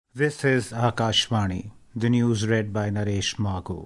This is Akashvani, the news read by Naresh Maghu.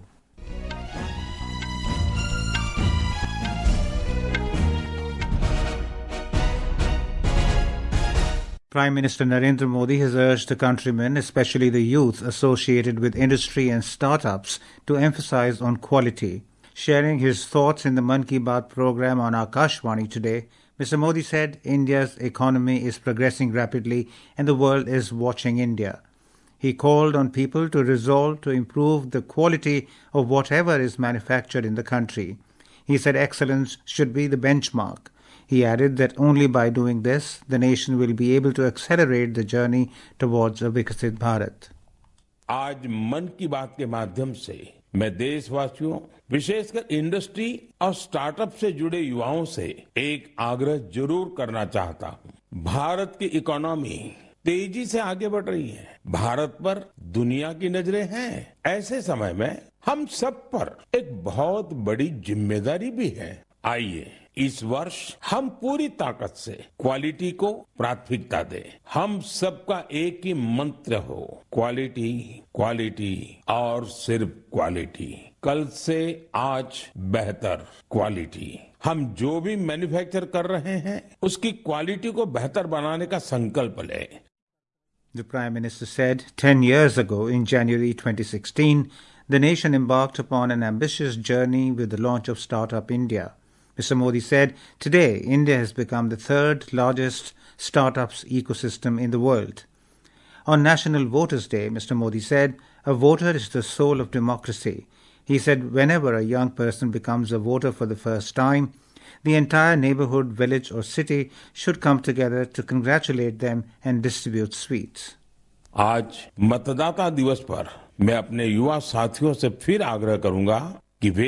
Prime Minister Narendra Modi has urged the countrymen, especially the youth associated with industry and startups, to emphasize on quality. Sharing his thoughts in the Mann Ki Baat program on Akashvani today, Mr. Modi said India's economy is progressing rapidly and the world is watching India. He called on people to resolve to improve the quality of whatever is manufactured in the country. He said excellence should be the benchmark. He added that only by doing this, the nation will be able to accelerate the journey towards a Viksit Bharat. आज मन की बात के माध्यम से मैं देशवासियों, विशेषकर इंडस्ट्री और स्टार्टअप से जुड़े युवाओं से एक आग्रह जरूर करना चाहता हूं। भारत की इकोनॉमी तेजी से आगे बढ़ रही है। भारत पर दुनिया की नजरें हैं। ऐसे समय में हम सब पर एक बहुत बड़ी जिम्मेदारी भी है। आइए इस वर्ष हम पूरी ताकत से क्वालिटी को प्राथमिकता दें। हम सबका एक ही मंत्र हो, क्वालिटी, क्वालिटी और सिर्फ क्वालिटी। कल से आज बेहतर क्वालिटी। हम जो भी मैन्युफैक्चर कर रहे हैं, उसकी क्वालिटी को बेहतर बनाने का संकल्प लें। The Prime Minister said 10 years ago, in January 2016, the nation embarked upon an ambitious journey with the launch of Startup India. Mr. Modi said, today, India has become the third largest startups ecosystem in the world. On National Voters' Day, Mr. Modi said, a voter is the soul of democracy. He said, whenever a young person becomes a voter for the first time, the entire neighborhood, village or city should come together to congratulate them and distribute sweets. आज मतदाता दिवस पर मैं अपने युवा साथियों से फिर आग्रह करूंगा कि वे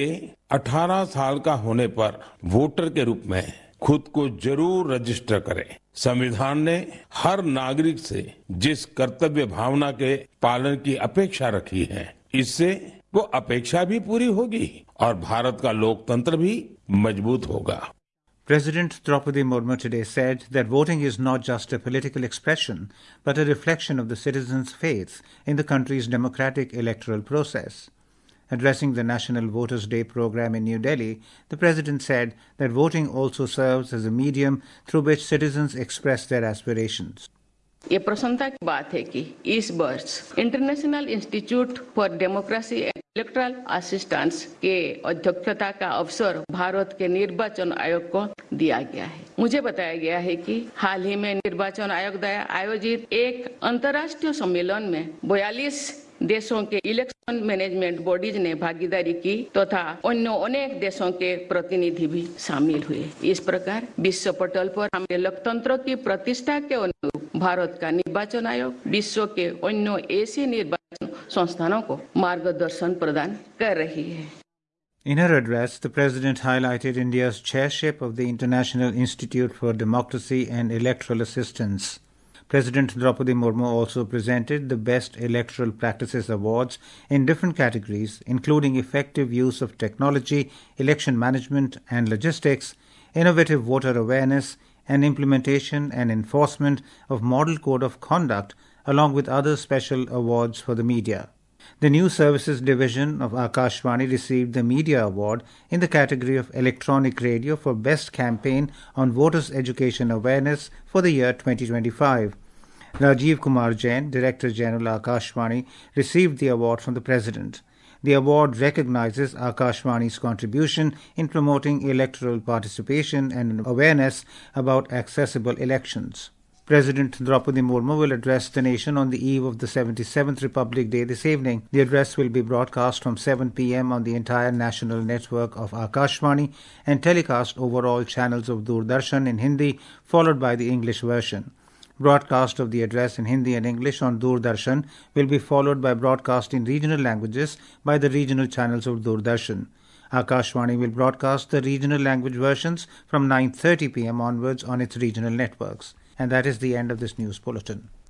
18 साल का होने पर वोटर के रूप में खुद को जरूर रजिस्टर करें। संविधान ने हर नागरिक से जिस कर्तव्य भावना के पालन की अपेक्षा रखी है, इससे वो अपेक्षा भी पूरी होगी और भारत का लोकतंत्र भी मजबूत होगा। President Draupadi Murmu today said that voting is not just a political expression, but a reflection of the citizens' faith in the country's democratic electoral process. Addressing the National Voters' Day program in New Delhi, the President said that voting also serves as a medium through which citizens express their aspirations. ये प्रसन्नता की बात है कि इस वर्ष International Institute for Democracy and Electoral Assistance के अध्यक्षता का अवसर भारत के निर्वाचन आयोग को दिया गया है। मुझे बताया गया है कि हाल ही में निर्वाचन आयोग द्वारा आयोजित एक अंतर्राष्ट्रीय सम्मेलन में 42 देशों के इलेक्शन मैनेजमेंट बॉडीज ने भागीदारी की तथा अन्य अनेक देशों के प्रतिनिधि भी शामिल हुए। इस प्रकार विश्व पटल पर हमारे लोकतंत्र की प्रतिष्ठा के अनुरूप भारत का निर्वाचन आयोग विश्व के अन्य एशियाई निर्वाचन संस्थानों को मार्गदर्शन प्रदान कर रही है। In her address, the President highlighted India's chairship of the International Institute for Democracy and Electoral Assistance. President Draupadi Murmu also presented the Best Electoral Practices Awards in different categories, including effective use of technology, election management and logistics, innovative voter awareness, and implementation and enforcement of Model Code of Conduct, along with other special awards for the media. The News Services Division of Akashvani received the Media Award in the category of Electronic Radio for Best Campaign on Voters' Education Awareness for the year 2025. Rajiv Kumar Jain, Director General Akashvani, received the award from the President. The award recognizes Akashvani's contribution in promoting electoral participation and awareness about accessible elections. President Draupadi Murmu will address the nation on the eve of the 77th Republic Day this evening. The address will be broadcast from 7 p.m. on the entire national network of Akashvani and telecast over all channels of Doordarshan in Hindi, followed by the English version. Broadcast of the address in Hindi and English on Doordarshan will be followed by broadcast in regional languages by the regional channels of Doordarshan. Akashvani will broadcast the regional language versions from 9:30 p.m. onwards on its regional networks. And that is the end of this news bulletin.